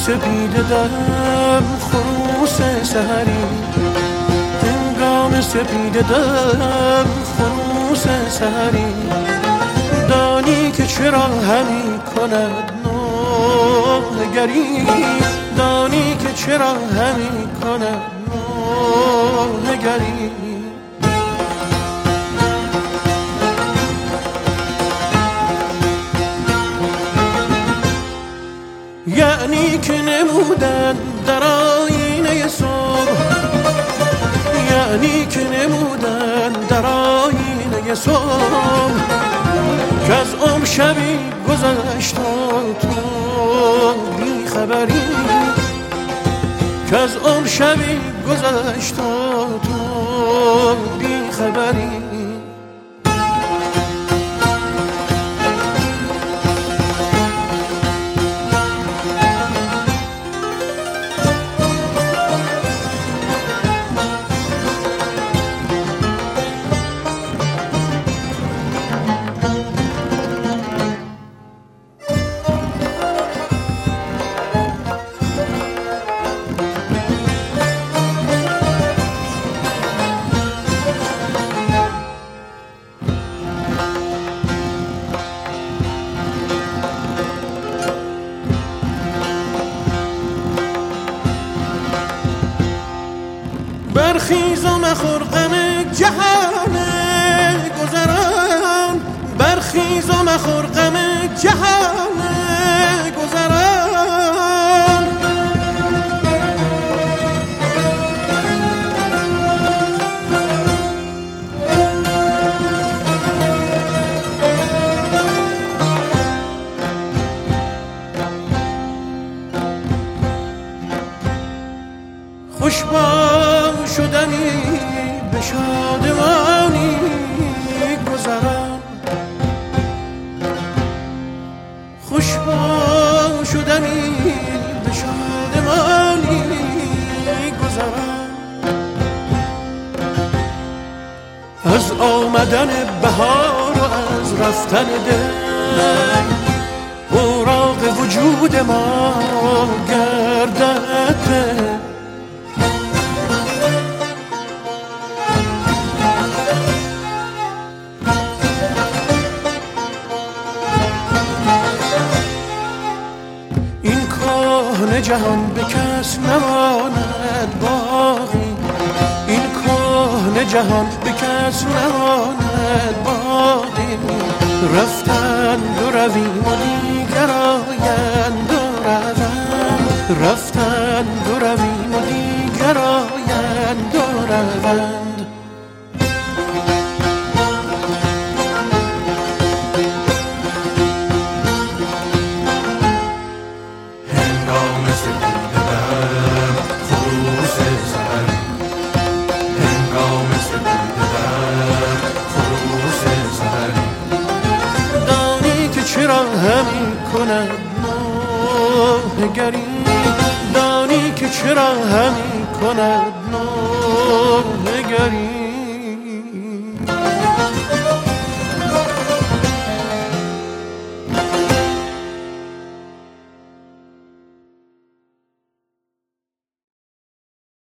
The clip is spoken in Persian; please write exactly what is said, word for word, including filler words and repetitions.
سپیده دم خروس سحری، هنگام سپیده دم خروس سحری، دانی که چرا همی کند نوحه‌گری، دانی که چرا همی کند نوحه‌گری. یعنی که نمودن در آینه صبح، یعنی که نمودن در آینه صبح، که از عمر شبی گذشت و تو بی خبری، که از عمر شبی گذشت و تو بی خبری. برخیز و مخور غم جهان گذران، برخیز و مخور غم جهان گذران. خوش شدنی به شادمانی گذران، خوشبا شدنی به شادمانی گذران. از آمدن بهار و از رفتن دل، اوراق وجود ما گردد. جهان به کس نماند باقی، این کهنه جهان به کس نماند باقی. رفتند و رویم و دیگر آیند و روند، رفتند و رویم و دیگر آیند و روند. چرا همی کند نوحه‌گری، دانی که چرا همی کند نوحه‌گری.